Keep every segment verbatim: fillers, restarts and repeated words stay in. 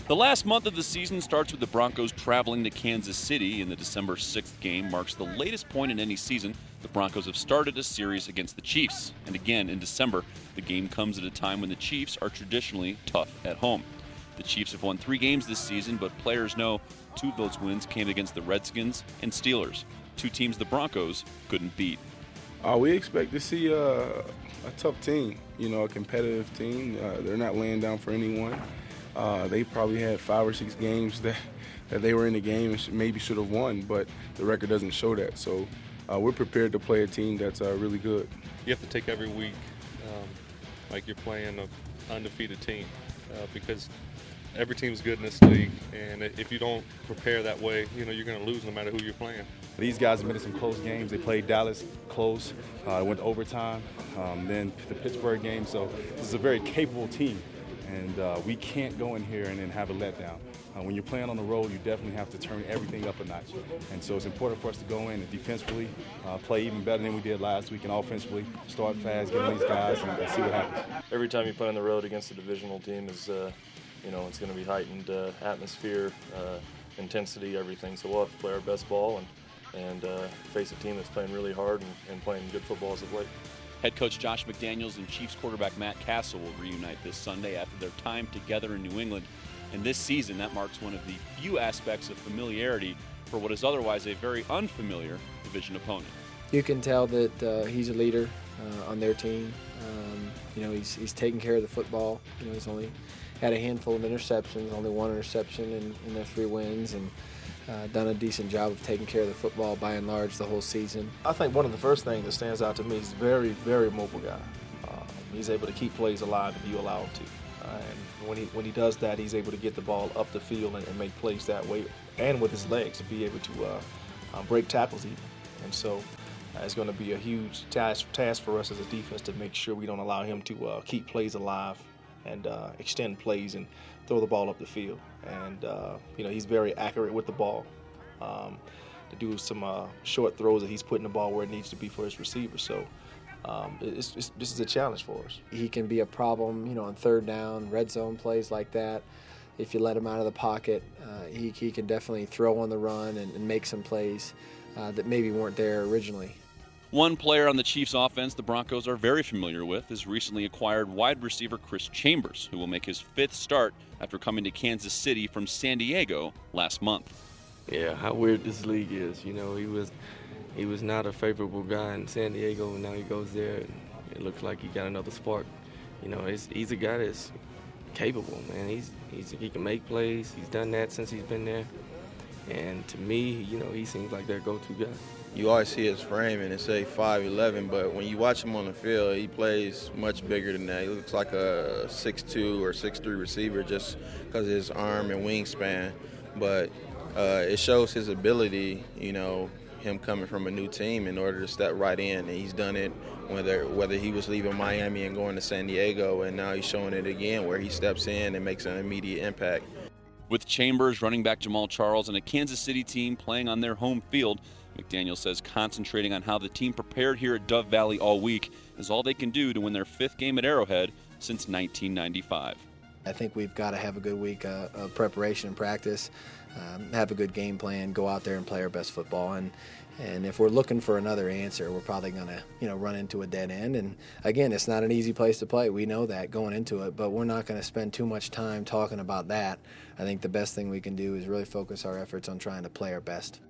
The last month of the season starts with the Broncos traveling to Kansas City, and the December sixth game marks the latest point in any season the Broncos have started a series against the Chiefs. And again, in December, the game comes at a time when the Chiefs are traditionally tough at home. The Chiefs have won three games this season, but players know two of those wins came against the Redskins and Steelers, two teams the Broncos couldn't beat. Uh, we expect to see uh, a tough team, you know, a competitive team. Uh, they're not laying down for anyone. Uh, they probably had five or six games that, that they were in the game and maybe should have won, but the record doesn't show that. So uh, we're prepared to play a team that's uh, really good. You have to take every week um, like you're playing an undefeated team uh, because every team's good in this league, and if you don't prepare that way, you know, you're going to lose no matter who you're playing. These guys have been in some close games. They played Dallas close, uh, went to overtime, um, then the Pittsburgh game. So this is a very capable team. And uh, we can't go in here and then have a letdown. Uh, when you're playing on the road, you definitely have to turn everything up a notch. And so it's important for us to go in and defensively uh, play even better than we did last week, and offensively start fast, get on these guys, and, and see what happens. Every time you play on the road against a divisional team is, uh, you know, it's going to be heightened uh, atmosphere, uh, intensity, everything. So we'll have to play our best ball and, and uh, face a team that's playing really hard and, and playing good football as of late. Head coach Josh McDaniels and Chiefs quarterback Matt Castle will reunite this Sunday after their time together in New England. And this season, that marks one of the few aspects of familiarity for what is otherwise a very unfamiliar division opponent. You can tell that uh, he's a leader uh, on their team. Um, you know, he's, he's taking care of the football. You know, he's only had a handful of interceptions, only one interception in, in their three wins, and Uh, done a decent job of taking care of the football by and large the whole season. I think one of the first things that stands out to me is very, very mobile guy. Um, he's able to keep plays alive if you allow him to. Uh, and when he when he does that, he's able to get the ball up the field and, and make plays that way, and with his legs to be able to uh, uh, break tackles even. And so uh, it's going to be a huge task task for us as a defense to make sure we don't allow him to uh, keep plays alive and uh, extend plays and throw the ball up the field. And, uh, you know, he's very accurate with the ball um, to do some uh, short throws that he's putting the ball where it needs to be for his receivers. So um, it's, it's, this is a challenge for us. He can be a problem, you know, on third down, red zone plays like that. If you let him out of the pocket, uh, he, he can definitely throw on the run and, and make some plays uh, that maybe weren't there originally. One player on the Chiefs' offense the Broncos are very familiar with is recently acquired wide receiver Chris Chambers, who will make his fifth start after coming to Kansas City from San Diego last month. Yeah, how weird this league is. You know, he was he was not a favorable guy in San Diego, and now he goes there, and it looks like he got another spark. You know, he's, he's a guy that's capable, man. He's, he's he can make plays. He's done that since he's been there. And to me, you know, he seems like their go-to guy. You always see his frame and it say five eleven, but when you watch him on the field, he plays much bigger than that. He looks like a six two or six three receiver just because of his arm and wingspan. But uh, it shows his ability, you know, him coming from a new team in order to step right in. And he's done it whether whether he was leaving Miami and going to San Diego, and now he's showing it again where he steps in and makes an immediate impact. With Chambers, running back Jamal Charles, and a Kansas City team playing on their home field, McDaniel says concentrating on how the team prepared here at Dove Valley all week is all they can do to win their fifth game at Arrowhead since nineteen ninety-five. I think we've got to have a good week uh, of preparation and practice, um, have a good game plan, go out there and play our best football. And and if we're looking for another answer, we're probably going to, you know, run into a dead end. And again, it's not an easy place to play. We know that going into it, but we're not going to spend too much time talking about that. I think the best thing we can do is really focus our efforts on trying to play our best.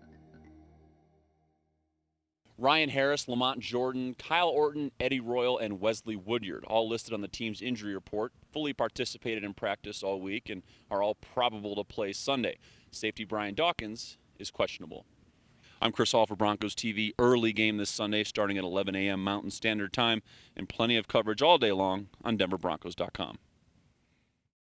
Ryan Harris, Lamont Jordan, Kyle Orton, Eddie Royal, and Wesley Woodyard, all listed on the team's injury report, fully participated in practice all week and are all probable to play Sunday. Safety Brian Dawkins is questionable. I'm Chris Hall for Broncos T V. Early game this Sunday starting at eleven a.m. Mountain Standard Time, and plenty of coverage all day long on Denver Broncos dot com.